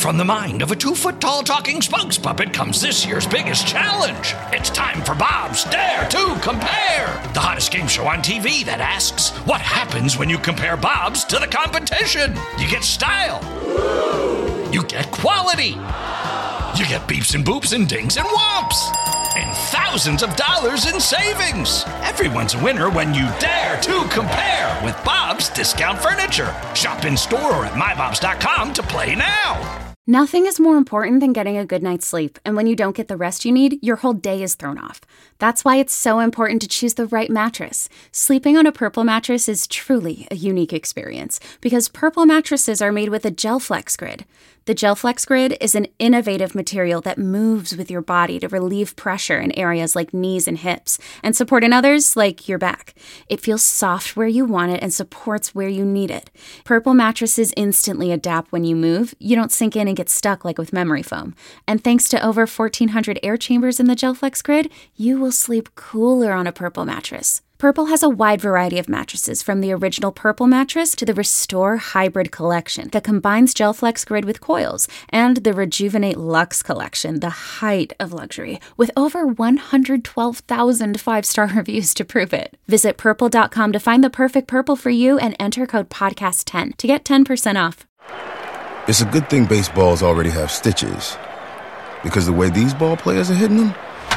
from the mind of a 2-foot-tall talking spokes puppet comes this year's biggest challenge. It's time for Bob's Dare to Compare, the hottest game show on TV that asks, what happens when you compare Bobs to the competition? You get style. You get quality. You get beeps and boops and dings and whomps. And thousands of dollars in savings. Everyone's a winner when you dare to compare with Bob's Discount Furniture. Shop in store or at mybobs.com to play now. Nothing is more important than getting a good night's sleep, and when you don't get the rest you need, your whole day is thrown off. That's why it's so important to choose the right mattress. Sleeping on a Purple mattress is truly a unique experience, because Purple mattresses are made with a GelFlex Grid. The GelFlex Grid is an innovative material that moves with your body to relieve pressure in areas like knees and hips, and support in others like your back. It feels soft where you want it and supports where you need it. Purple mattresses instantly adapt when you move. You don't sink in and get stuck like with memory foam. And thanks to over 1,400 air chambers in the GelFlex Grid, you will sleep cooler on a Purple mattress. Purple has a wide variety of mattresses, from the original Purple mattress to the Restore Hybrid collection that combines GelFlex Grid with coils, and the Rejuvenate Luxe collection, the height of luxury, with over 112,000 five-star reviews to prove it. Visit purple.com to find the perfect Purple for you and enter code podcast10 to get 10% off. It's a good thing baseballs already have stitches, because the way these ball players are hitting them,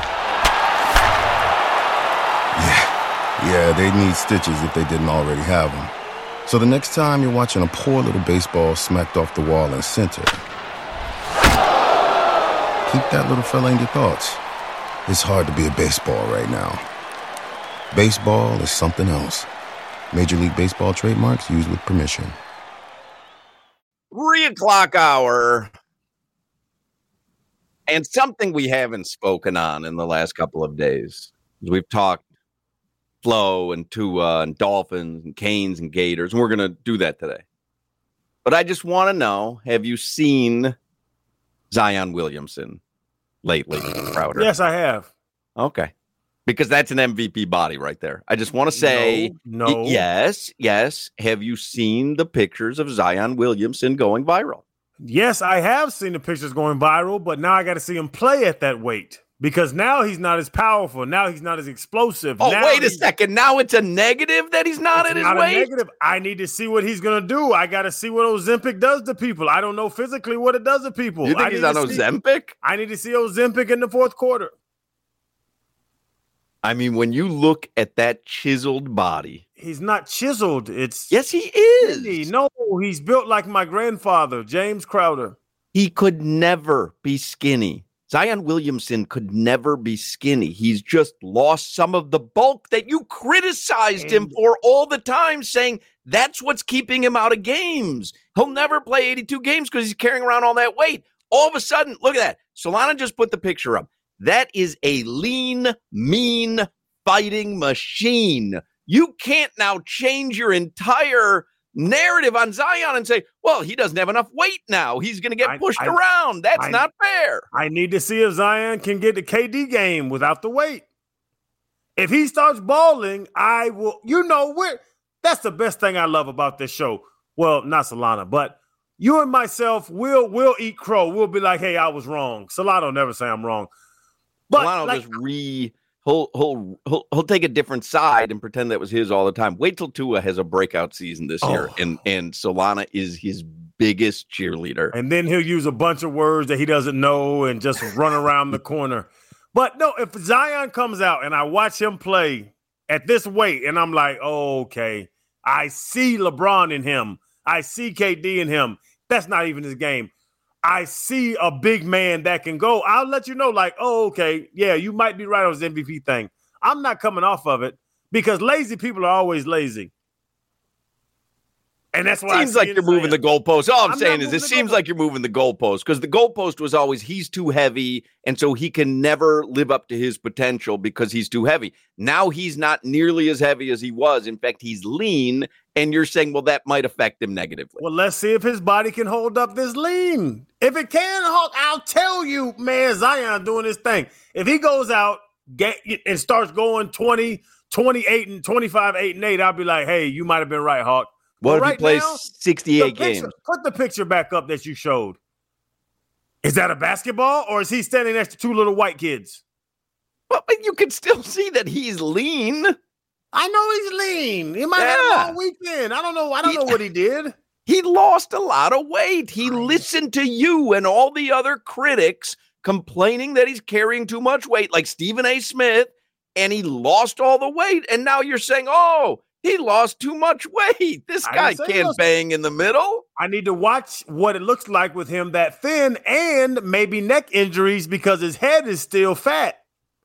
yeah, they need stitches if they didn't already have them. So the next time you're watching a poor little baseball smacked off the wall in center, keep that little fella in your thoughts. It's hard to be a baseball right now. Baseball is something else. Major League Baseball trademarks used with permission. 3 o'clock hour. And something we haven't spoken on in the last couple of days. We've talked Flo and Tua and Dolphins and Canes and Gators, and we're going to do that today. But I just want to know, have you seen Zion Williamson lately, Crowder? Yes, I have. Okay. Because that's an MVP body right there. I just want to say, no. Yes. Have you seen the pictures of Zion Williamson going viral? Yes, I have seen the pictures going viral, but now I got to see him play at that weight. Because now he's not as powerful. Now he's not as explosive. Oh, now wait a second. Now it's a negative that he's not at his weight? Negative. I need to see what he's going to do. I got to see what Ozempic does to people. I don't know physically what it does to people. You think he's on Ozempic? I need to see Ozempic in the fourth quarter. I mean, when you look at that chiseled body. He's not chiseled. Yes, he is. Really? No, he's built like my grandfather, James Crowder. He could never be skinny. Zion Williamson could never be skinny. He's just lost some of the bulk that you criticized him for all the time, saying that's what's keeping him out of games. He'll never play 82 games because he's carrying around all that weight. All of a sudden, look at that. Solana just put the picture up. That is a lean, mean fighting machine. You can't now change your entire narrative on Zion and say, well, he doesn't have enough weight now. He's going to get pushed around. That's not fair. I need to see if Zion can get the KD game without the weight. If he starts balling, I will, that's the best thing I love about this show. Well, not Solana, but you and myself, we'll eat crow. We'll be like, hey, I was wrong. Solana will never say I'm wrong. But Solana He'll take a different side and pretend that was his all the time. Wait till Tua has a breakout season this year, and Solana is his biggest cheerleader. And then he'll use a bunch of words that he doesn't know and just run around the corner. But no, if Zion comes out and I watch him play at this weight, and I'm like, oh, okay, I see LeBron in him. I see KD in him. That's not even his game. I see a big man that can go. I'll let you know, like, oh, okay, yeah, you might be right on this MVP thing. I'm not coming off of it because lazy people are always lazy. And that's why seems like you're moving the goalpost. All I'm saying is it seems like you're moving the goalpost because the goalpost was always he's too heavy, and so he can never live up to his potential because he's too heavy. Now he's not nearly as heavy as he was. In fact, he's lean, and you're saying, well, that might affect him negatively. Well, let's see if his body can hold up this lean. If it can, I'll tell you, man, Zion doing his thing. If he goes out and starts going 20, 28, and 25, 8, and 8, I'll be like, hey, you might have been right, Hawk. What if he plays 68 games? Put the picture back up that you showed. Is that a basketball, or is he standing next to two little white kids? Well, but you can still see that he's lean. I know he's lean. He might have a long weekend. I don't know what he did. He lost a lot of weight. He listened to you and all the other critics complaining that he's carrying too much weight, like Stephen A. Smith, and he lost all the weight. And now you're saying, oh, he lost too much weight. This guy can't bang in the middle. I need to watch what it looks like with him that thin, and maybe neck injuries because his head is still fat.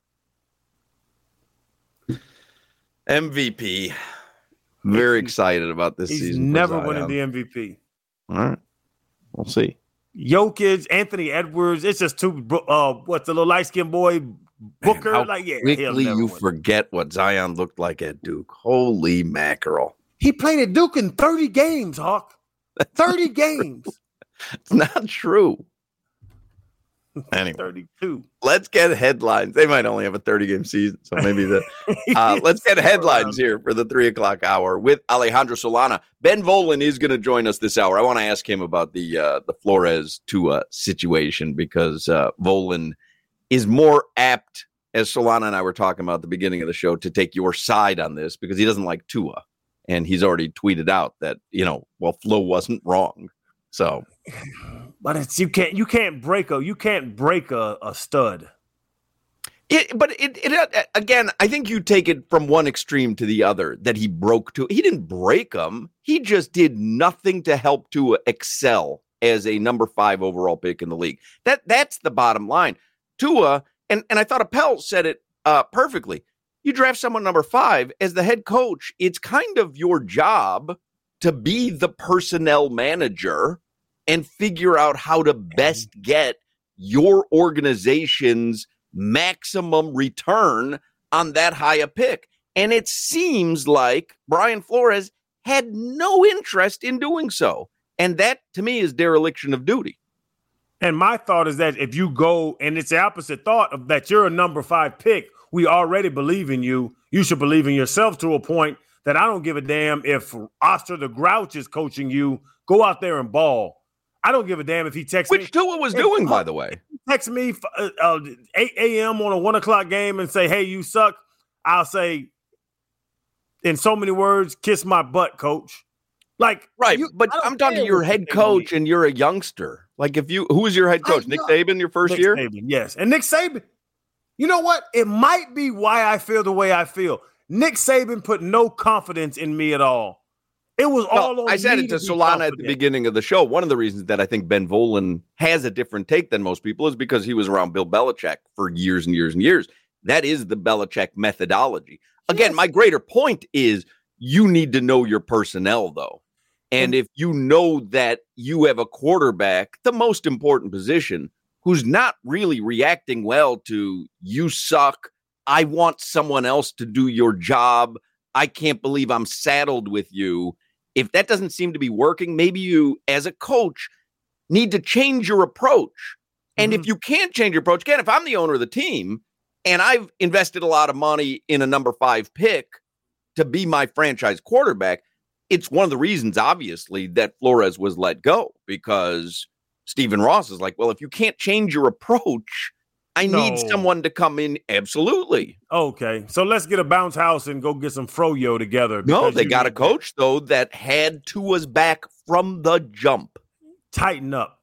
MVP. Very excited about this season. He's never winning the MVP. All right. We'll see. Jokic, Anthony Edwards. It's just two. What's the little light-skinned boy, Booker? Man, quickly you forget what Zion looked like at Duke. Holy mackerel. He played at Duke in 30 games, Hawk. 30 games. It's not true. Anyway, 32. Let's get headlines. They might only have a 30-game season, so maybe let's get headlines here for the 3:00 hour with Alejandro Solana. Ben Volin is going to join us this hour. I want to ask him about the Flores Tua situation because Volin is more apt, as Solana and I were talking about at the beginning of the show, to take your side on this because he doesn't like Tua, and he's already tweeted out that Flo wasn't wrong. So. But it's you can't break a stud. Again, I think you take it from one extreme to the other that he broke Tua. He didn't break him. He just did nothing to help Tua excel as a number 5 overall pick in the league. That's the bottom line. Tua, and I thought Appel said it perfectly. You draft someone number 5 as the head coach. It's kind of your job to be the personnel manager and figure out how to best get your organization's maximum return on that high a pick. And it seems like Brian Flores had no interest in doing so. And that, to me, is dereliction of duty. And my thought is that if you go, and it's the opposite thought of that you're a number 5 pick, we already believe in you. You should believe in yourself to a point that I don't give a damn if Oscar the Grouch is coaching you. Go out there and ball. I don't give a damn if he texts me. Which Tua was doing, by the way. Text me 8 a.m. on a 1 o'clock game and say, hey, you suck. I'll say, in so many words, kiss my butt, coach. Like, right, but I'm talking to your head coach and you're a youngster. Like, who was your head coach? Nick Saban, your first year? Saban, yes. And Nick Saban, you know what? It might be why I feel the way I feel. Nick Saban put no confidence in me at all. It was all on. I said it to Solana at the beginning of the show. One of the reasons that I think Ben Volin has a different take than most people is because he was around Bill Belichick for years and years and years. That is the Belichick methodology. Again, my greater point is you need to know your personnel, though. And if you know that you have a quarterback, the most important position, who's not really reacting well to you suck, I want someone else to do your job, I can't believe I'm saddled with you. If that doesn't seem to be working, maybe you, as a coach, need to change your approach. And if you can't change your approach, again, if I'm the owner of the team and I've invested a lot of money in a number 5 pick to be my franchise quarterback, it's one of the reasons, obviously, that Flores was let go because Stephen Ross is like, well, if you can't change your approach, I need someone to come in. Absolutely. Okay. So let's get a bounce house and go get some froyo together. No, they got a coach, though, that had Tua's back from the jump. Tighten up.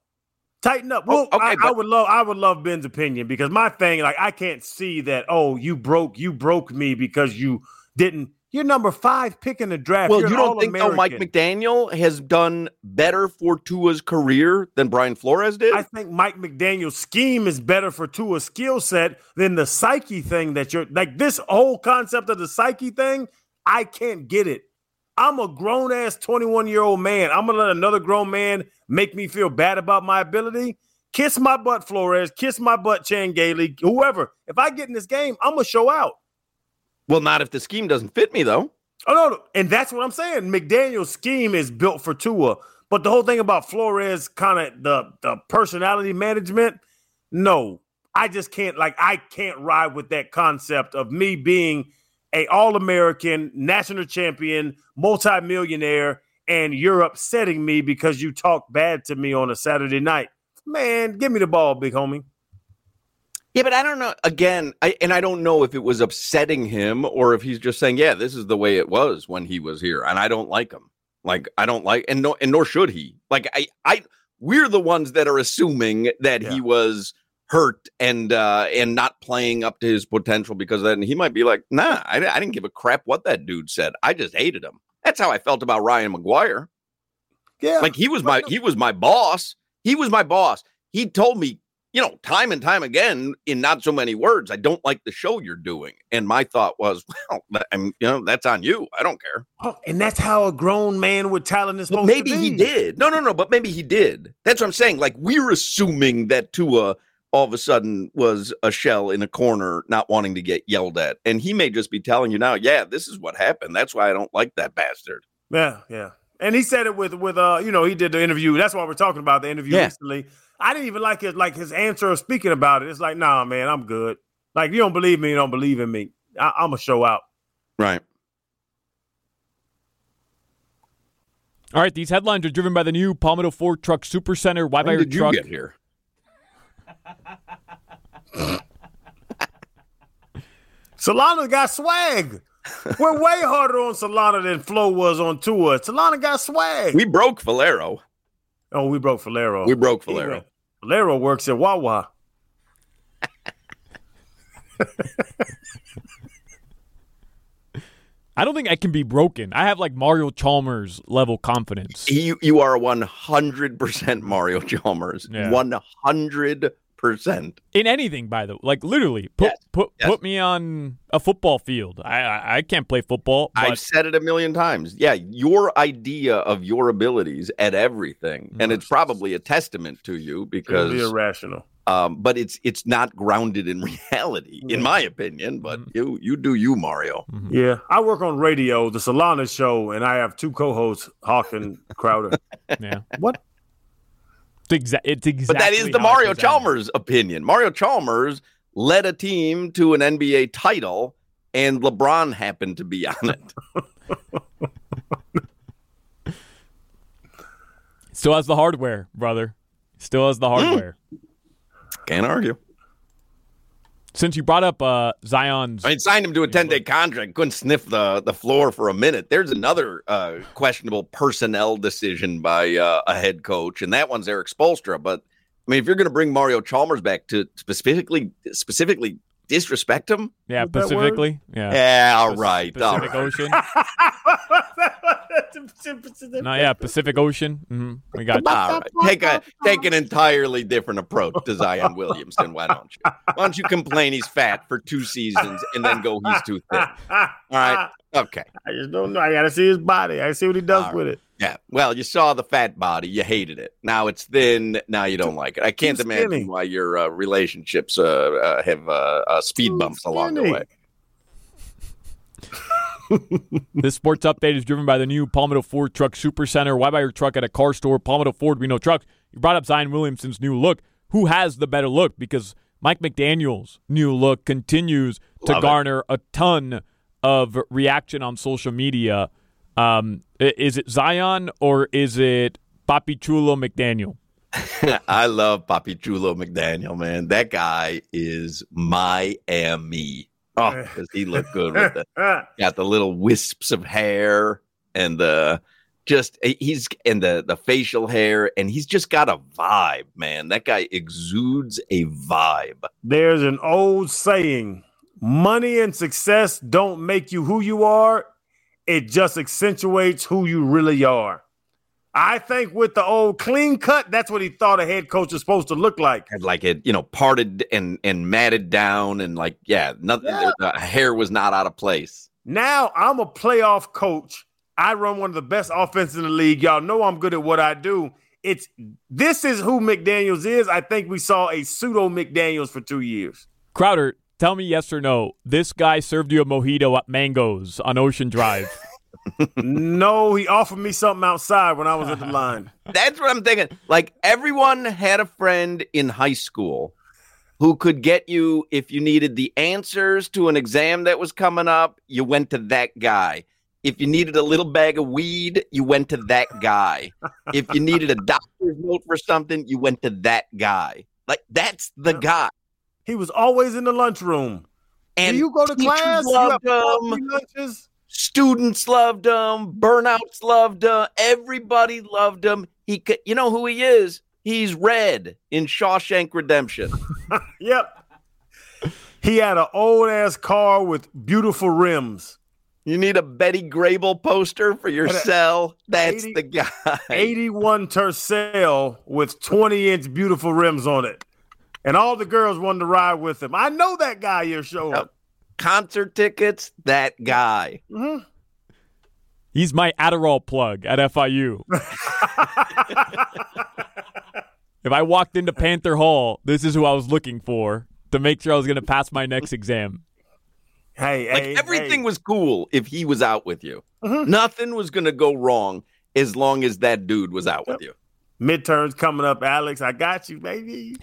Well, okay, I would love Ben's opinion because my thing, like, I can't see that, you broke me because you didn't. You're number 5 pick in the draft. Well, you don't think, though, Mike McDaniel has done better for Tua's career than Brian Flores did? I think Mike McDaniel's scheme is better for Tua's skill set than the psyche thing that you're – like this whole concept of the psyche thing, I can't get it. I'm a grown-ass 21-year-old man. I'm going to let another grown man make me feel bad about my ability? Kiss my butt, Flores. Kiss my butt, Chan Gailey. Whoever. If I get in this game, I'm going to show out. Well, not if the scheme doesn't fit me, though. Oh, no. And that's what I'm saying. McDaniel's scheme is built for Tua. But the whole thing about Flores, kind of the personality management, no. I just can't, I can't ride with that concept of me being a All-American, national champion, multimillionaire, and you're upsetting me because you talk bad to me on a Saturday night. Man, give me the ball, big homie. Yeah, but I don't know. Again, I don't know if it was upsetting him or if he's just saying, yeah, this is the way it was when he was here, and I don't like him. Like, I don't like, and nor should he. Like, we're the ones that are assuming that he was hurt and not playing up to his potential because then he might be like, nah, I didn't give a crap what that dude said. I just hated him. That's how I felt about Ryan McGuire. Yeah, like he was my boss. He was my boss. He told me, time and time again, in not so many words, I don't like the show you're doing. And my thought was, well, that's on you. I don't care. Oh, and that's how a grown man with talent is supposed maybe to be. He did. No, but maybe he did. That's what I'm saying. Like, we're assuming that Tua all of a sudden was a shell in a corner, not wanting to get yelled at. And he may just be telling you now, yeah, this is what happened. That's why I don't like that bastard. Yeah. And he said it with he did the interview. That's why we're talking about the interview recently. I didn't even like his answer of speaking about it. It's like, nah, man, I'm good. Like, you don't believe me, you don't believe in me. I'm going to show out. Right. All right, these headlines are driven by the new Palmetto Ford Truck Supercenter. Why buy your truck? When did you get here? Solana got swag. We're way harder on Solana than Flo was on Tua. Solana got swag. We broke Valero. Oh, we broke Valero. Valero works at Wawa. I don't think I can be broken. I have like Mario Chalmers level confidence. You are 100% Mario Chalmers. 100%. In anything, by the way. Like, literally, put me on a football field. I can't play football. But I've said it a million times. Yeah, your idea of your abilities at everything, and it's probably a testament to you because it's irrational. But it's not grounded in reality, in my opinion. But you do you, Mario. Yeah, I work on radio, the Solana show, and I have two co-hosts, Hawk and Crowder. Yeah. What? It's exactly. But that is the Mario Chalmers opinion. Mario Chalmers led a team to an NBA title, and LeBron happened to be on it. Still has the hardware, brother. Still has the hardware. Can't argue. Since you brought up Zion's... I signed him to a 10-day contract. Couldn't sniff the floor for a minute. There's another questionable personnel decision by a head coach, and that one's Eric Spoelstra. But, I mean, if you're going to bring Mario Chalmers back to specifically disrespect him? Yeah, specifically. Yeah, all right. Pacific Ocean. No, yeah, Pacific Ocean. Mm-hmm. We got all right. Take an entirely different approach to Zion Williamson. Why don't you complain he's fat for 2 seasons and then go he's too thin? All right. Okay. I just don't know. I got to see his body. I see what he does with it. Yeah. Well, you saw the fat body. You hated it. Now it's thin. Now you don't like it. I can't imagine why your relationships have speed bumps along the way. This sports update is driven by the new Palmetto Ford Truck Supercenter. Why buy your truck at a car store? Palmetto Ford, we know trucks. You brought up Zion Williamson's new look. Who has the better look? Because Mike McDaniel's new look continues to garner a ton of reaction on social media. Is it Zion or is it Papi Chulo McDaniel? I love Papi Chulo McDaniel, man. That guy is Miami. Oh, does he look good with got the little wisps of hair and the facial hair, and he's just got a vibe, man. That guy exudes a vibe. There's an old saying, money and success don't make you who you are. It just accentuates who you really are. I think with the old clean cut, that's what he thought a head coach is supposed to look like. Had like it, parted and matted down and nothing. The hair was not out of place. Now I'm a playoff coach. I run one of the best offenses in the league. Y'all know I'm good at what I do. This is who McDaniels is. I think we saw a pseudo McDaniels for 2 years. Crowder, tell me yes or no. This guy served you a mojito at Mango's on Ocean Drive. No, he offered me something outside when I was at the line. That's what I'm thinking. Like, everyone had a friend in high school who could get you, if you needed the answers to an exam that was coming up, you went to that guy. If you needed a little bag of weed, you went to that guy. If you needed a doctor's note for something, you went to that guy. Like, that's the guy. He was always in the lunchroom. And do you go to class? Loved him. Lunches? Students loved him. Burnouts loved him. Everybody loved him. You know who he is? He's Red in Shawshank Redemption. Yep. He had an old-ass car with beautiful rims. You need a Betty Grable poster for your cell? That's the guy. 81 Tercel with 20-inch beautiful rims on it. And all the girls wanted to ride with him. I know that guy you're showing. Concert tickets, that guy. Mm-hmm. He's my Adderall plug at FIU. If I walked into Panther Hall, this is who I was looking for to make sure I was going to pass my next exam. Everything was cool if he was out with you. Mm-hmm. Nothing was going to go wrong as long as that dude was out with you. Midterms coming up, Alex. I got you, baby.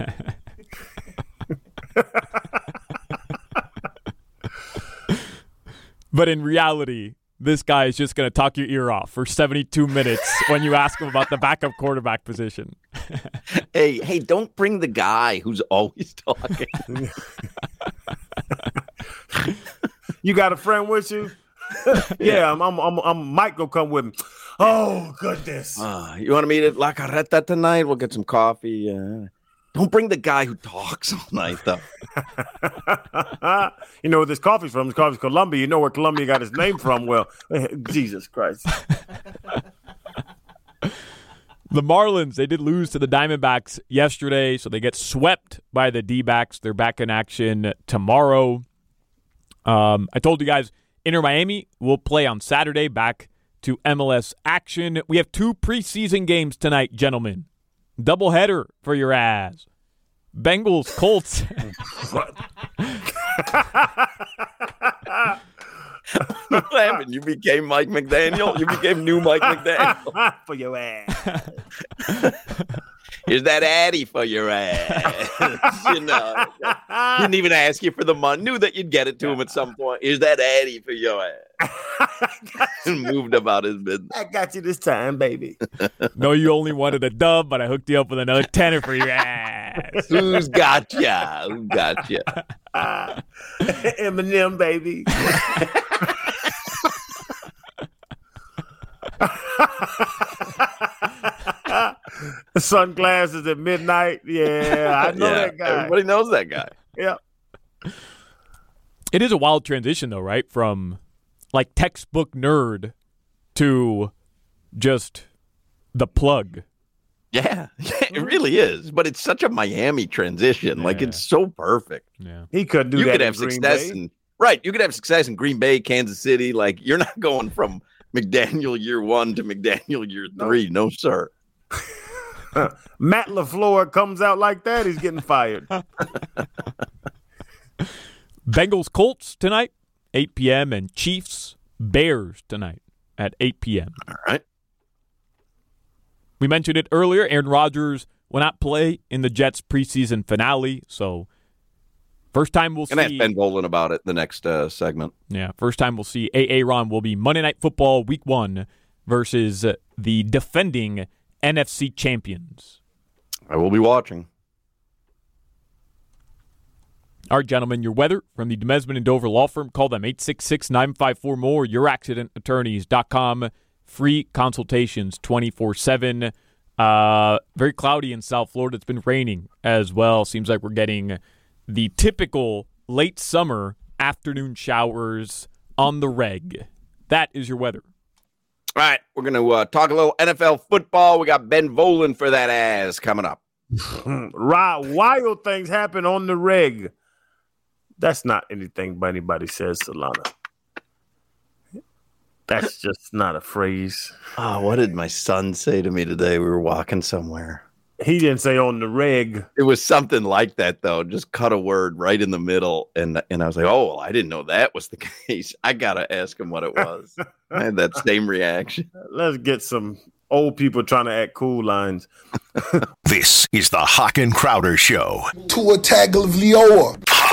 But in reality, this guy is just going to talk your ear off for 72 minutes when you ask him about the backup quarterback position. Hey, don't bring the guy who's always talking. You got a friend with you? Yeah, I'm Mike go come with me. Oh, goodness. You want to meet at La Carreta tonight? We'll get some coffee. Don't bring the guy who talks all night, though. You know where this coffee's from? This coffee's Columbia. You know where Columbia got its name from? Well, Jesus Christ. The Marlins, they did lose to the Diamondbacks yesterday, so they get swept by the D-backs. They're back in action tomorrow. I told you guys, Inter Miami will play on Saturday, back to MLS action. We have 2 preseason games tonight, gentlemen. Doubleheader for your ass. Bengals, Colts. What happened? You became Mike McDaniel? You became new Mike McDaniel. For your ass. Here's that Addy for your ass. Didn't even ask you for the money. Knew that you'd get it to him at some point. Here's that Addy for your ass. And moved about his business. I got you this time, baby. No, you only wanted a dub, but I hooked you up with another tenner for your ass. Who's got ya? Who got ya? Eminem, baby. Sunglasses at midnight. Yeah, I know that guy. Everybody knows that guy. Yeah. It is a wild transition, though, right? From like textbook nerd to just the plug. Yeah, it really is. But it's such a Miami transition. Like, it's so perfect. Yeah, he could do that. You could have success you could have success in Green Bay, Kansas City. Like, you're not going from McDaniel year 1 to McDaniel year 3. No, sir. Matt LaFleur comes out like that, he's getting fired. Bengals, Colts tonight, 8 p.m. and Chiefs, Bears tonight at 8 p.m. All right. We mentioned it earlier. Aaron Rodgers will not play in the Jets preseason finale, so first time we'll see. And ask Ben Bolin about it the next segment. Yeah, first time we'll see Aaron will be Monday Night Football Week 1 versus the defending NFC champions. I will be watching. All right, gentlemen, your weather from the Demesman and Dover Law Firm. Call them 866-954-MORE, youraccidentattorneys.com. Free consultations 24/7. Very cloudy in South Florida. It's been raining as well. Seems like we're getting the typical late summer afternoon showers on the reg. That is your weather. All right, we're going to talk a little NFL football. We got Ben Volin for that ass coming up. Wild things happen on the reg. That's not anything anybody says, Solana. That's just not a phrase. Oh, what did my son say to me today? We were walking somewhere. He didn't say on the reg. It was something like that, though. Just cut a word right in the middle. And I was like, oh, well, I didn't know that was the case. I got to ask him what it was. I had that same reaction. Let's get some old people trying to act cool lines. This is the Hawk and Crowder Show. Tua Tagovailoa.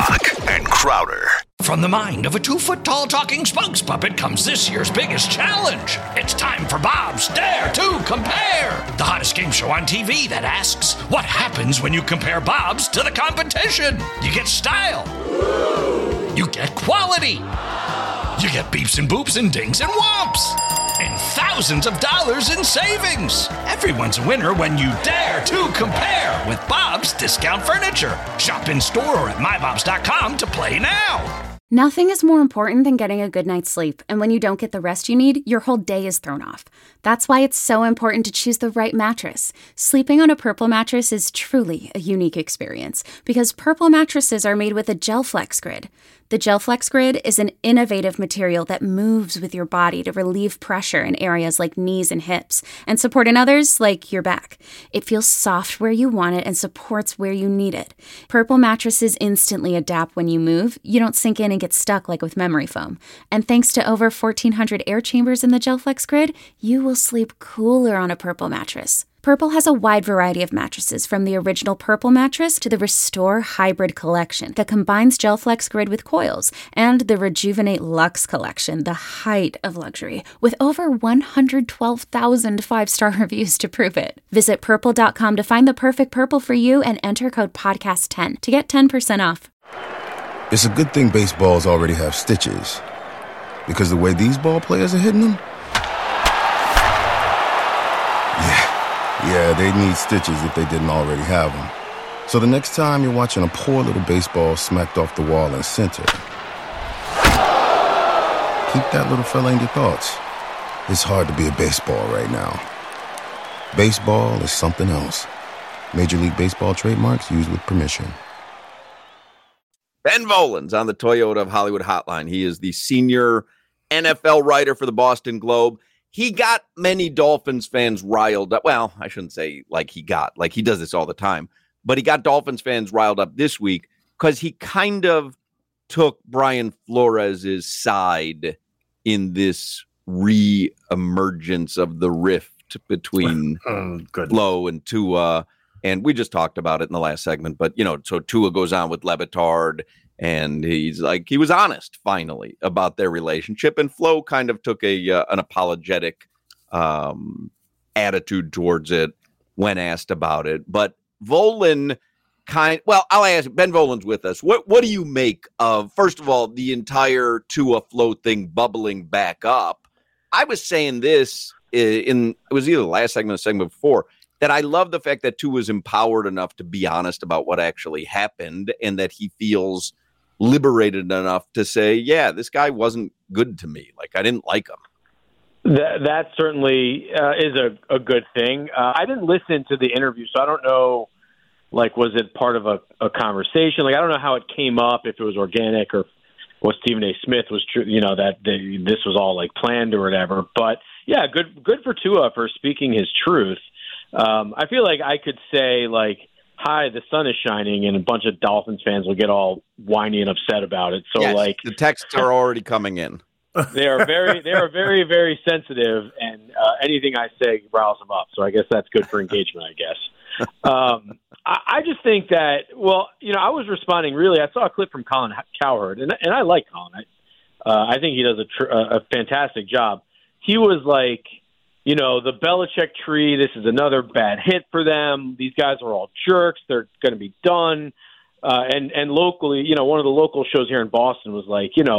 Brock and Crowder. From the mind of a 2-foot-tall talking spokes puppet comes this year's biggest challenge. It's time for Bob's Dare to Compare, the hottest game show on TV that asks, what happens when you compare Bobs to the competition? You get style. You get quality. You get beeps and boops and dings and whomps. And thousands of dollars in savings. Everyone's a winner when you dare to compare with Bob's Discount Furniture. Shop in store or at mybobs.com to play now. Nothing is more important than getting a good night's sleep, and when you don't get the rest you need, your whole day is thrown off. That's why it's so important to choose the right mattress. Sleeping on a Purple mattress is truly a unique experience, because Purple mattresses are made with a GelFlex Grid. The GelFlex Grid is an innovative material that moves with your body to relieve pressure in areas like knees and hips, and support in others like your back. It feels soft where you want it and supports where you need it. Purple mattresses instantly adapt when you move. You don't sink in and get stuck like with memory foam. And thanks to over 1,400 air chambers in the GelFlex Grid, you will sleep cooler on a Purple mattress. Purple has a wide variety of mattresses, from the original Purple mattress to the Restore Hybrid collection that combines GelFlex Grid with coils, and the Rejuvenate Luxe collection, the height of luxury, with over 112,000 5-star reviews to prove it. Visit Purple.com to find the perfect Purple for you and enter code PODCAST10 to get 10% off. It's a good thing baseballs already have stitches, because the way these ball players are hitting them, yeah, they need stitches if they didn't already have them. So the next time you're watching a poor little baseball smacked off the wall in center, keep that little fella in your thoughts. It's hard to be a baseball right now. Baseball is something else. Major League Baseball trademarks used with permission. Ben Volin's on the Toyota of Hollywood hotline. He is the senior NFL writer for the Boston Globe. He got many Dolphins fans riled up. Well, I shouldn't say like he does this all the time, but he got Dolphins fans riled up this week because he kind of took Brian Flores' side in this re-emergence of the rift between Flo and Tua. And we just talked about it in the last segment, but so Tua goes on with Le Batard, and he was honest finally about their relationship, and Flo kind of took an apologetic attitude towards it when asked about it. But Volin I'll ask, Ben Volin's with us. What do you make of, first of all, the entire Tua Flo thing bubbling back up? I was saying this it was either the last segment or the segment before, that I love the fact that Tua was empowered enough to be honest about what actually happened, and that he feels liberated enough to say, yeah, this guy wasn't good to me. Like, I didn't like him. That certainly is a good thing. I didn't listen to the interview, so I don't know, was it part of a conversation? I don't know how it came up, if it was organic or what Stephen A. Smith was true, that this was all planned or whatever. But yeah, good for Tua for speaking his truth. I feel like I could say, hi, the sun is shining, and a bunch of Dolphins fans will get all whiny and upset about it. So, yes, the texts are already coming in. They are very, very sensitive, and anything I say riles them up. So I guess that's good for engagement, I guess. I just think that, I was responding, really. I saw a clip from Colin Cowherd, and I like Colin. I think he does a fantastic job. He was the Belichick tree, this is another bad hit for them. These guys are all jerks. They're going to be done. And locally, one of the local shows here in Boston was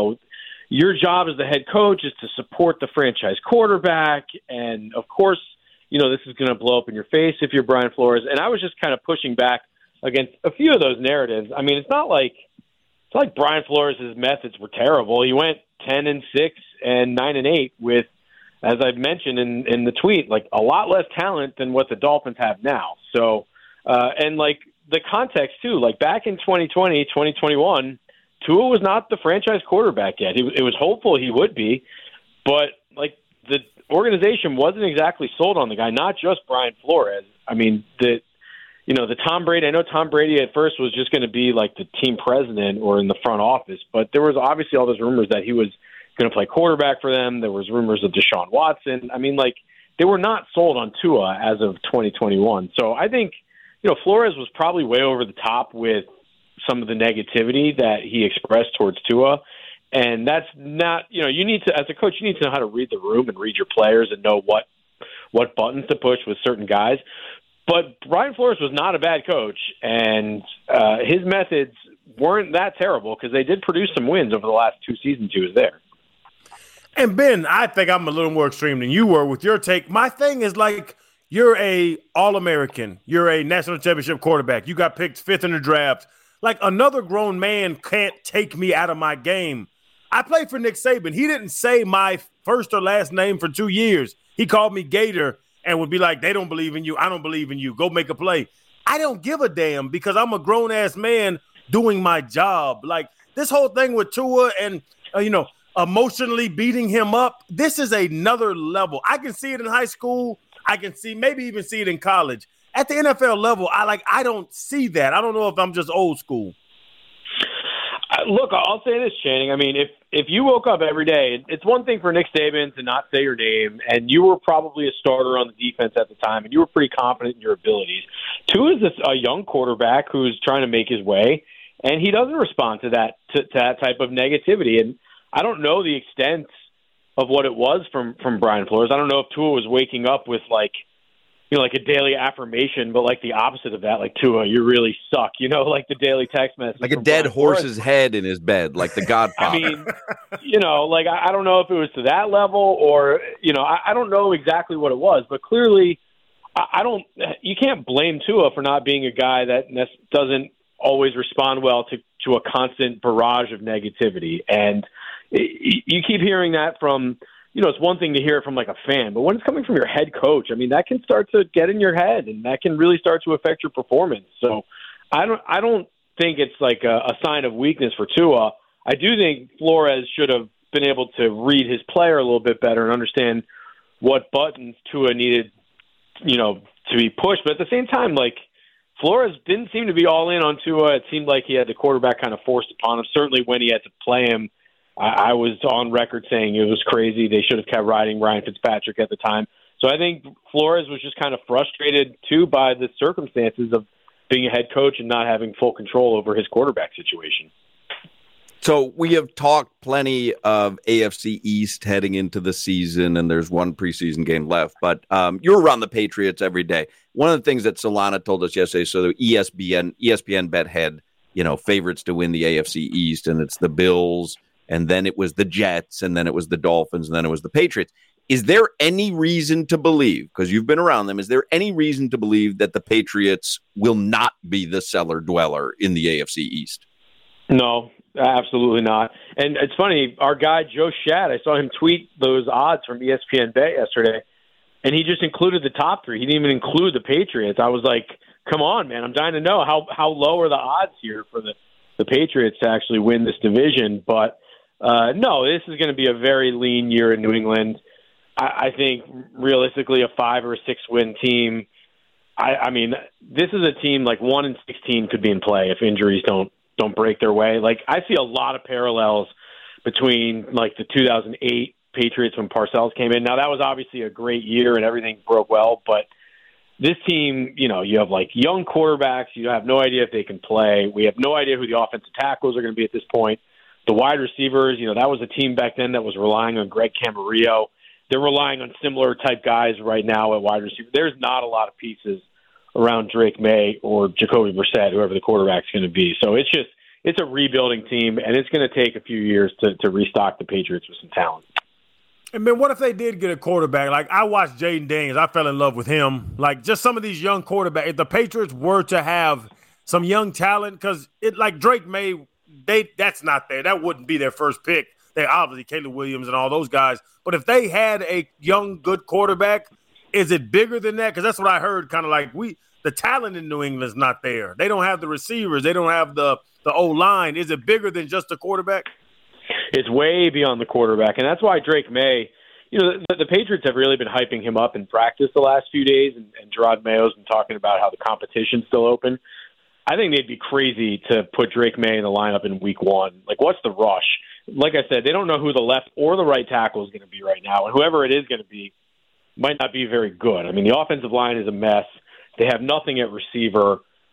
your job as the head coach is to support the franchise quarterback. And, of course, this is going to blow up in your face if you're Brian Flores. And I was just kind of pushing back against a few of those narratives. I mean, it's not like Brian Flores' methods were terrible. He went 10-6 and 9-8 with, as I've mentioned in the tweet, a lot less talent than what the Dolphins have now. So, and the context too, back in 2020, 2021, Tua was not the franchise quarterback yet. It was hopeful he would be, but the organization wasn't exactly sold on the guy, not just Brian Flores. I mean, the Tom Brady, I know Tom Brady at first was just going to be the team president or in the front office, but there was obviously all those rumors that he was going to play quarterback for them. There was rumors of Deshaun Watson. I mean, they were not sold on Tua as of 2021. So I think, Flores was probably way over the top with some of the negativity that he expressed towards Tua. And that's not, you need to, as a coach, you need to know how to read the room and read your players and know what buttons to push with certain guys. But Brian Flores was not a bad coach, and his methods weren't that terrible because they did produce some wins over the last 2 seasons he was there. And Ben, I think I'm a little more extreme than you were with your take. My thing is like, you're a All-American. You're a national championship quarterback. You got picked 5th in the draft. Like, another grown man can't take me out of my game. I played for Nick Saban. He didn't say my first or last name for 2 years. He called me Gator and would be like, they don't believe in you. I don't believe in you. Go make a play. I don't give a damn because I'm a grown-ass man doing my job. Like, this whole thing with Tua and, emotionally beating him up, this is another level. I can see it in high school. I can maybe even see it in college. At the NFL level, I don't see that. I don't know if I'm just old school. Look, I'll say this, Channing. I mean, if you woke up every day, it's one thing for Nick Saban to not say your name, and you were probably a starter on the defense at the time, and you were pretty confident in your abilities. Tua is a young quarterback who's trying to make his way, and he doesn't respond to that type of negativity. And I don't know the extent of what it was from Brian Flores. I don't know if Tua was waking up with like a daily affirmation, but like the opposite of that, like, Tua, you really suck, like the daily text message. Like a dead horse's head in his bed, like the Godfather. I mean, I don't know if it was to that level or, I don't know exactly what it was, but clearly you can't blame Tua for not being a guy that doesn't always respond well to a constant barrage of negativity. And you keep hearing that from, it's one thing to hear it from like a fan, but when it's coming from your head coach, I mean, that can start to get in your head and that can really start to affect your performance. So I don't think it's like a sign of weakness for Tua. I do think Flores should have been able to read his player a little bit better and understand what buttons Tua needed, to be pushed. But at the same time, like, Flores didn't seem to be all in on Tua. It seemed like he had the quarterback kind of forced upon him. Certainly when he had to play him, I was on record saying it was crazy. They should have kept riding Ryan Fitzpatrick at the time. So I think Flores was just kind of frustrated, too, by the circumstances of being a head coach and not having full control over his quarterback situation. So we have talked plenty of AFC East heading into the season, and there's one preseason game left. But you're around the Patriots every day. One of the things that Solana told us yesterday, so the ESPN bet had, favorites to win the AFC East, and it's the Bills, and then it was the Jets, and then it was the Dolphins, and then it was the Patriots. Is there any reason to believe, because you've been around them, is there any reason to believe that the Patriots will not be the cellar dweller in the AFC East? No, absolutely not. And it's funny, our guy Joe Schad, I saw him tweet those odds from ESPN Bet yesterday, and he just included the top three. He didn't even include the Patriots. I was like, come on, man, I'm dying to know how low are the odds here for the Patriots to actually win this division. But no, this is going to be a very lean year in New England. I think realistically a 5 or 6 win team. I mean, this is a team like 1-16 could be in play if injuries don't break their way. Like, I see a lot of parallels between like the 2008 Patriots when Parcells came in. Now that was obviously a great year and everything broke well, but this team, you have like young quarterbacks. You have no idea if they can play. We have no idea who the offensive tackles are going to be at this point. The wide receivers, that was a team back then that was relying on Greg Camarillo. They're relying on similar type guys right now at wide receiver. There's not a lot of pieces around Drake May or Jacoby Brissett, whoever the quarterback's going to be. So it's a rebuilding team, and it's going to take a few years to restock the Patriots with some talent. And man, what if they did get a quarterback? Like, I watched Jaden Daniels. I fell in love with him. Like, just some of these young quarterbacks. If the Patriots were to have some young talent, because like Drake May, that's not there. That wouldn't be their first pick. They obviously Caleb Williams and all those guys. But if they had a young, good quarterback, is it bigger than that? Because that's what I heard. Kind of like the talent in New England is not there. They don't have the receivers. They don't have the O-line. Is it bigger than just the quarterback? It's way beyond the quarterback, and that's why Drake May. The Patriots have really been hyping him up in practice the last few days, and Gerard Mayo's been talking about how the competition's still open. I think they'd be crazy to put Drake May in the lineup in week 1. Like, what's the rush? Like I said, they don't know who the left or the right tackle is going to be right now, and whoever it is going to be might not be very good. I mean, the offensive line is a mess. They have nothing at receiver.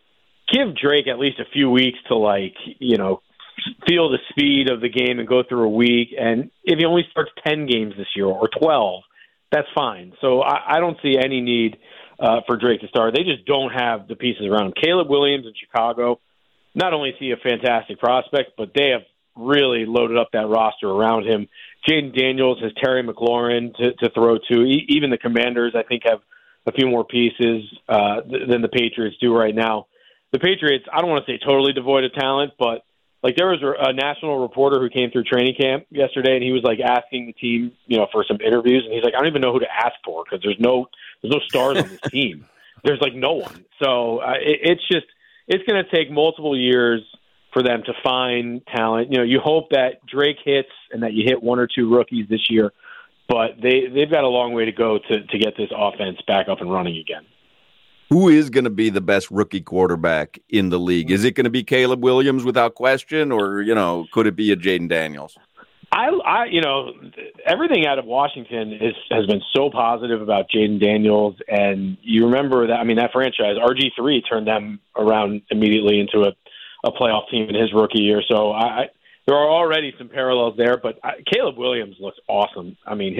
give Drake at least a few weeks to, like, feel the speed of the game and go through a week. And if he only starts 10 games this year or 12, that's fine. So I don't see any need for Drake to start. They just don't have the pieces around him. Caleb Williams in Chicago, not only is he a fantastic prospect, but they have really loaded up that roster around him. Jaden Daniels has Terry McLaurin to throw to. Even the Commanders, I think, have a few more pieces than the Patriots do right now. The Patriots, I don't want to say totally devoid of talent, but like there was a national reporter who came through training camp yesterday, and he was like asking the team, for some interviews, and he's like, I don't even know who to ask for because there's no stars on this team. There's like no one. So it's going to take multiple years for them to find talent. You hope that Drake hits and that you hit one or two rookies this year, but they've got a long way to go to get this offense back up and running again. Who is going to be the best rookie quarterback in the league? Is it going to be Caleb Williams without question, or, could it be a Jaden Daniels? I everything out of Washington has been so positive about Jaden Daniels, and you remember that, that franchise, RG3 turned them around immediately into a playoff team in his rookie year. So there are already some parallels there, but Caleb Williams looks awesome.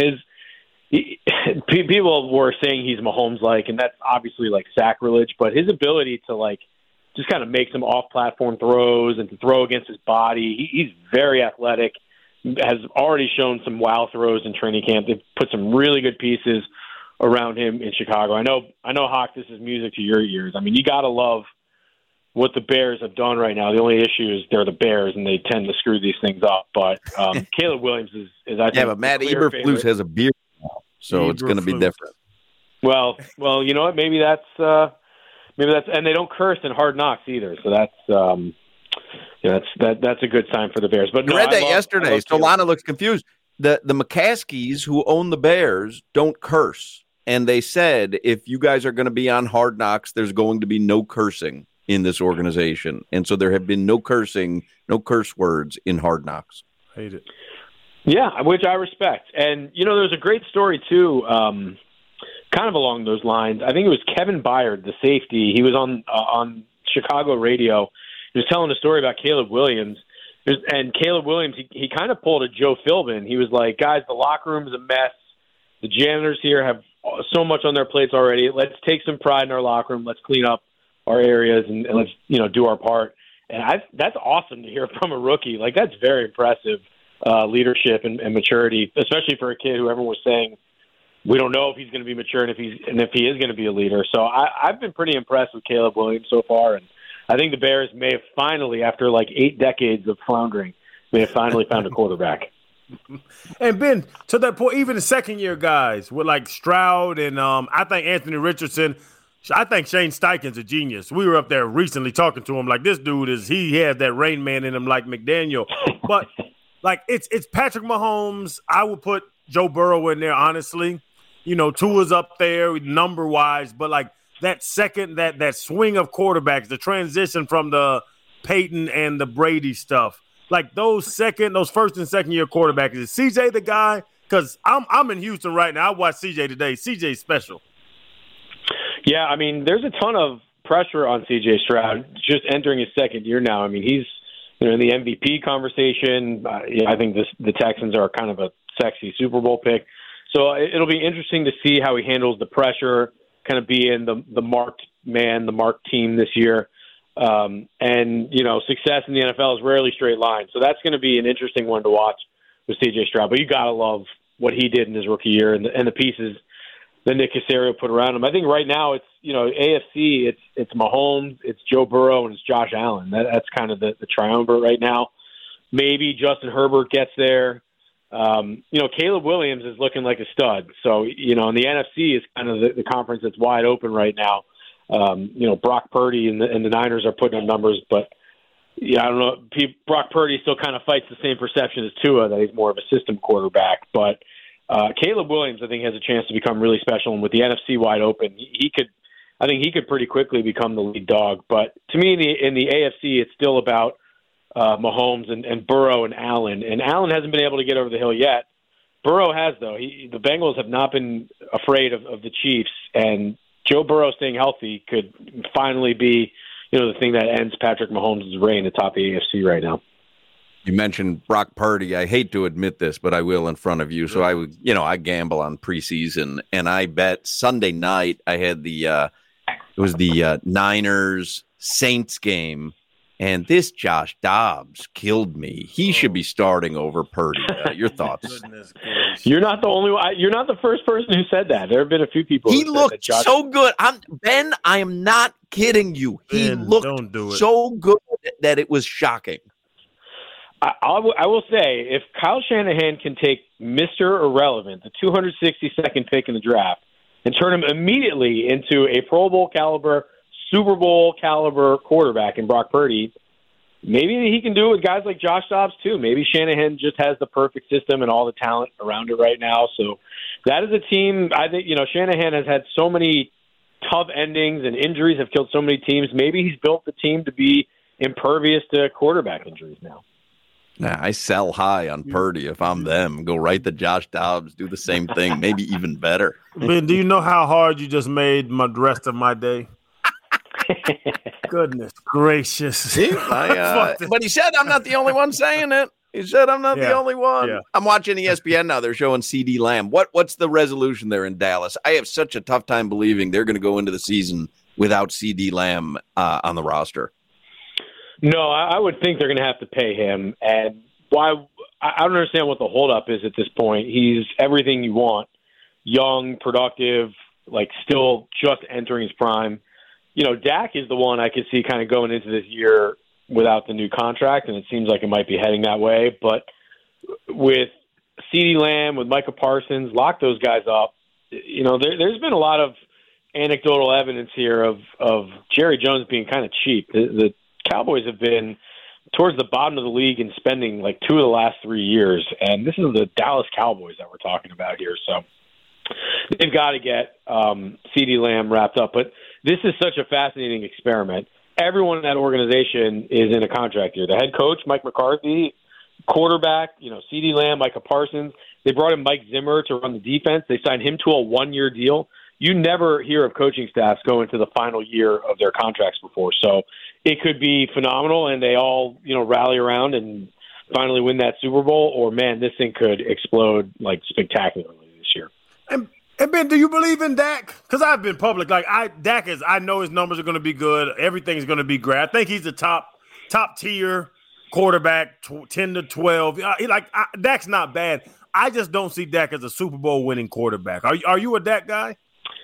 People were saying he's Mahomes-like, and that's obviously like sacrilege, but his ability to like just kind of make some off-platform throws and to throw against his body, he's very athletic, has already shown some wow throws in training camp. They've put some really good pieces around him in Chicago. I know, Hawk, this is music to your ears. You got to love what the Bears have done right now. The only issue is they're the Bears, and they tend to screw these things up. But Caleb Williams is I think, but Matt Eberflus has a beard now, so it's going to be different. Well, you know what? Maybe that's, and they don't curse in Hard Knocks either. So that's, that's a good sign for the Bears. But no, I read that yesterday. Solana looks confused. The McCaskies who own the Bears don't curse, and they said if you guys are going to be on Hard Knocks, there's going to be no cursing in this organization, and so there have been no cursing, no curse words in Hard Knocks. Hate it. Yeah, which I respect. And there's a great story too, kind of along those lines. I think it was Kevin Byard, the safety. He was on Chicago radio. He was telling a story about Caleb Williams. And Caleb Williams, he kind of pulled a Joe Philbin. He was like, guys, the locker room is a mess. The janitors here have so much on their plates already. Let's take some pride in our locker room. Let's clean up our areas and let's, do our part. And that's awesome to hear from a rookie. Like, that's very impressive leadership and maturity, especially for a kid who everyone was saying, we don't know if he's going to be mature and if he is going to be a leader. So I've been pretty impressed with Caleb Williams so far, and I think the Bears may have finally, after like 8 decades of floundering, may have finally found a quarterback. And Ben, to that point, even the second-year guys with like Stroud and I think Anthony Richardson, I think Shane Steichen's a genius. We were up there recently talking to him like this dude he has that Rain Man in him like McDaniel. But like it's Patrick Mahomes. I would put Joe Burrow in there, honestly. Tua's up there number-wise, but like that second, that swing of quarterbacks, the transition from the Peyton and the Brady stuff, like those first and second year quarterbacks. Is CJ the guy? Because I'm in Houston right now. I watched CJ today. CJ's special. Yeah, there's a ton of pressure on CJ Stroud just entering his second year now. He's in the MVP conversation. I think the Texans are kind of a sexy Super Bowl pick. So it'll be interesting to see how he handles the pressure, kind of being the marked man, the marked team this year. And, success in the NFL is rarely straight line. So that's going to be an interesting one to watch with CJ Stroud. But you got to love what he did in his rookie year and the pieces that Nick Caserio put around him. I think right now it's, AFC, it's Mahomes, it's Joe Burrow, and it's Josh Allen. That's kind of the triumvirate right now. Maybe Justin Herbert gets there. Caleb Williams is looking like a stud. So, and the NFC is kind of the conference that's wide open right now. Brock Purdy and the Niners are putting up numbers, but I don't know. Brock Purdy still kind of fights the same perception as Tua, that he's more of a system quarterback. But Caleb Williams, I think, has a chance to become really special. And with the NFC wide open, I think he could pretty quickly become the lead dog. But to me, in the AFC, it's still about Mahomes and Burrow and Allen. And Allen hasn't been able to get over the hill yet. Burrow has, though. The Bengals have not been afraid of the Chiefs, and Joe Burrow staying healthy could finally be, the thing that ends Patrick Mahomes' reign atop the AFC right now. You mentioned Brock Purdy. I hate to admit this, but I will in front of you. So I gamble on preseason, and I bet Sunday night I had the Niners Saints game, and this Josh Dobbs killed me. He should be starting over Purdy. Your thoughts? You're not the only one. You're not the first person who said that. There have been a few people. He looked so good. Ben, I am not kidding you. He looked so good that it was shocking. I will say, if Kyle Shanahan can take Mr. Irrelevant, the 262nd pick in the draft, and turn him immediately into a Pro Bowl caliber, Super Bowl caliber quarterback in Brock Purdy, maybe he can do it with guys like Josh Dobbs too. Maybe Shanahan just has the perfect system and all the talent around it right now. So that is a team. I think, Shanahan has had so many tough endings, and injuries have killed so many teams. Maybe he's built the team to be impervious to quarterback injuries now. Nah, I sell high on Purdy if I'm them. Go right to Josh Dobbs, do the same thing, maybe even better. Ben, do you know how hard you just made the rest of my day? Goodness gracious. See, but he said I'm not the only one saying it. He said I'm not the only one. Yeah. I'm watching ESPN now. They're showing CeeDee Lamb. What's the resolution there in Dallas? I have such a tough time believing they're going to go into the season without CeeDee Lamb on the roster. No, I would think they're going to have to pay him. And why? I don't understand what the holdup is at this point. He's everything you want. Young, productive, still just entering his prime. Dak is the one I could see kind of going into this year without the new contract, and it seems like it might be heading that way. But with CeeDee Lamb, with Micah Parsons, lock those guys up. There's been a lot of anecdotal evidence here of Jerry Jones being kind of cheap. The Cowboys have been towards the bottom of the league in spending 2 of the last 3 years, and this is the Dallas Cowboys that we're talking about here. So they've got to get CeeDee Lamb wrapped up. But this is such a fascinating experiment. Everyone in that organization is in a contract year. The head coach, Mike McCarthy, quarterback, CeeDee Lamb, Micah Parsons. They brought in Mike Zimmer to run the defense. They signed him to a 1-year deal. You never hear of coaching staffs go into the final year of their contracts before. So it could be phenomenal, and they all, rally around and finally win that Super Bowl, or, man, this thing could explode, spectacularly this year. And Ben, do you believe in Dak? Because I've been public. Dak is, I know his numbers are going to be good. Everything's going to be great. I think he's the top tier quarterback, 10 to 12. Dak's not bad. I just don't see Dak as a Super Bowl winning quarterback. Are you a Dak guy?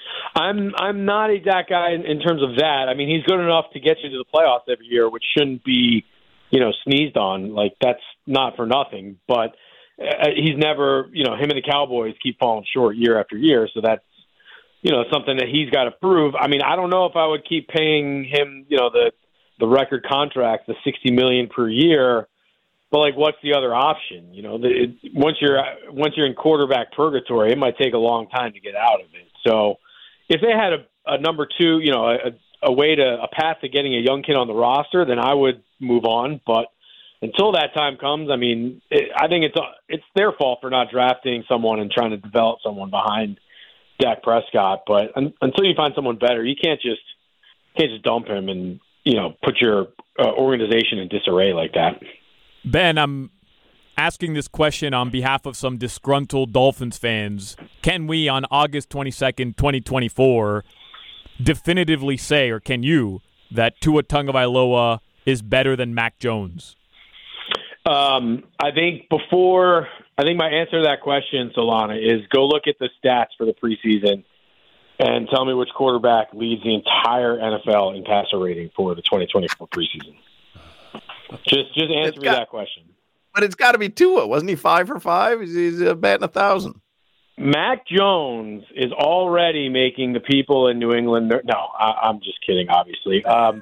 I'm not a Dak guy in terms of that. I mean, he's good enough to get you to the playoffs every year, which shouldn't be, sneezed on. That's not for nothing. But he's never, him and the Cowboys keep falling short year after year. So that's, something that he's got to prove. I mean, I don't know if I would keep paying him, the record contract, the $60 million per year. But what's the other option? Once you're in quarterback purgatory, it might take a long time to get out of it. So if they had a number two, a path to getting a young kid on the roster, then I would move on. But until that time comes, I mean, I think it's their fault for not drafting someone and trying to develop someone behind Dak Prescott. But until you find someone better, you can't just dump him and put your organization in disarray like that. Ben, I'm asking this question on behalf of some disgruntled Dolphins fans. Can we, on August 22nd, 2024, definitively say, or can you, that Tua Tagovailoa is better than Mac Jones? I think my answer to that question, Solana, is go look at the stats for the preseason and tell me which quarterback leads the entire NFL in passer rating for the 2024 preseason. Just answer me that question. But it's got to be Tua. Wasn't he 5 for 5? He's batting 1,000. Mac Jones is already making the people in New England. No, I'm just kidding, obviously. I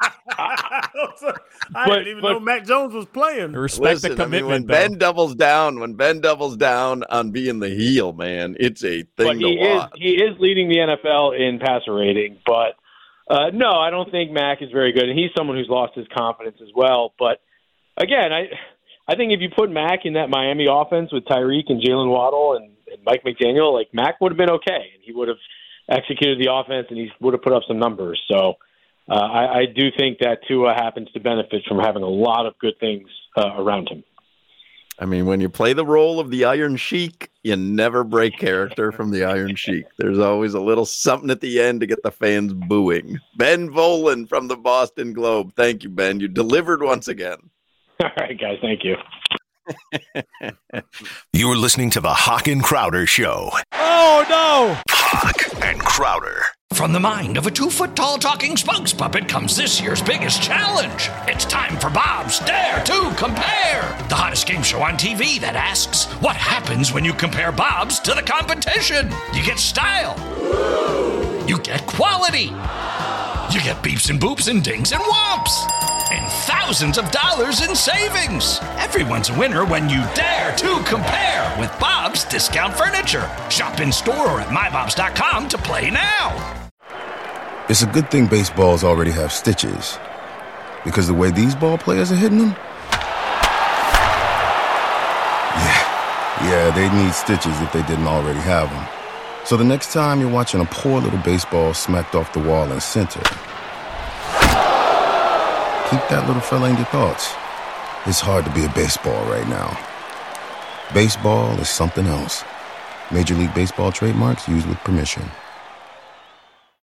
didn't even know Mac Jones was playing. Respect the commitment. When Ben doubles down on being the heel, man, it's a thing to watch. He is leading the NFL in passer rating, but no, I don't think Mac is very good, and he's someone who's lost his confidence as well. But again, I think if you put Mac in that Miami offense with Tyreek and Jalen Waddle and Mike McDaniel, Mac would have been okay, and he would have executed the offense, and he would have put up some numbers. So I do think that Tua happens to benefit from having a lot of good things around him. I mean, when you play the role of the Iron Sheik, you never break character from the Iron Sheik. There's always a little something at the end to get the fans booing. Ben Volin from the Boston Globe. Thank you, Ben. You delivered once again. All right, guys. Thank you. You're listening to the Hawk and Crowder Show. Oh, no! Hawk and Crowder. From the mind of a 2-foot-tall talking spokes puppet comes this year's biggest challenge. It's time for Bob's Dare to Compare, the hottest game show on TV that asks, what happens when you compare Bob's to the competition? You get style. You get quality. You get beeps and boops and dings and whomps. And thousands of dollars in savings. Everyone's a winner when you dare to compare with Bob's Discount Furniture. Shop in store or at mybobs.com to play now. It's a good thing baseballs already have stitches, because the way these ball players are hitting them, yeah, they'd need stitches if they didn't already have them. So the next time you're watching a poor little baseball smacked off the wall in center, keep that little fella in your thoughts. It's hard to be a baseball right now. Baseball is something else. Major League Baseball trademarks used with permission.